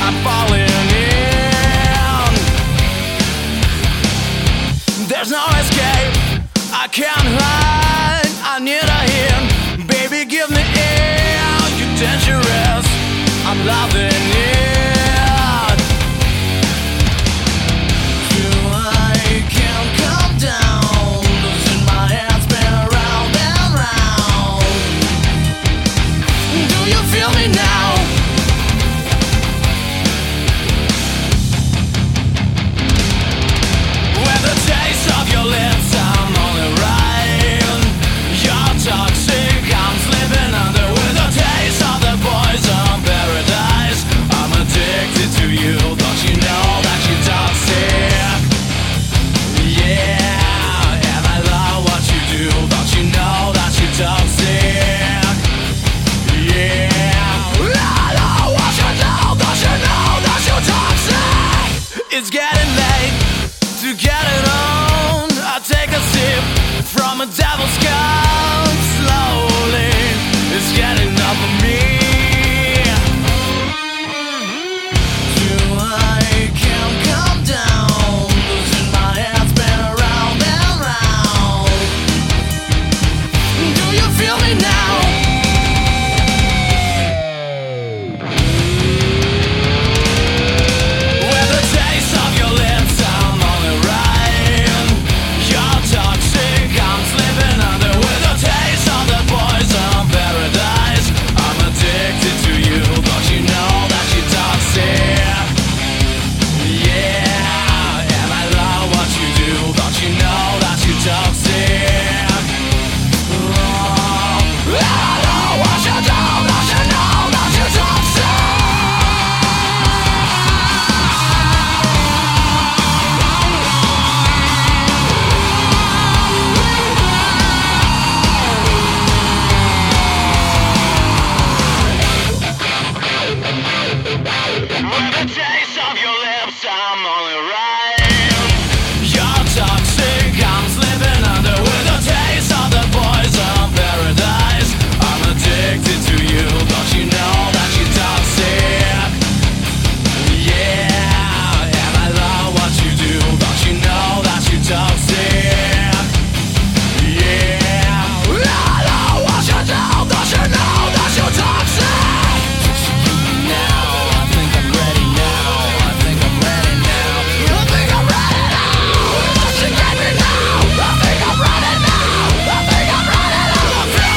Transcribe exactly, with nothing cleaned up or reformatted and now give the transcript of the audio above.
start falling in. There's no escape, I can't hide, I need a hint. Baby, give me in, you're dangerous, I'm loving it. Till I can't come down, losing my head, spin around and round. Do you feel me now? With the taste of your lips, I'm on the ride. You're toxic, I'm slipping under. With the taste of the poison paradise, I'm addicted to you. Don't you know that you're toxic? Yeah, and I love what you do. Don't you know that you're toxic? Yeah, I know what you do. Don't you know that you're toxic? It's getting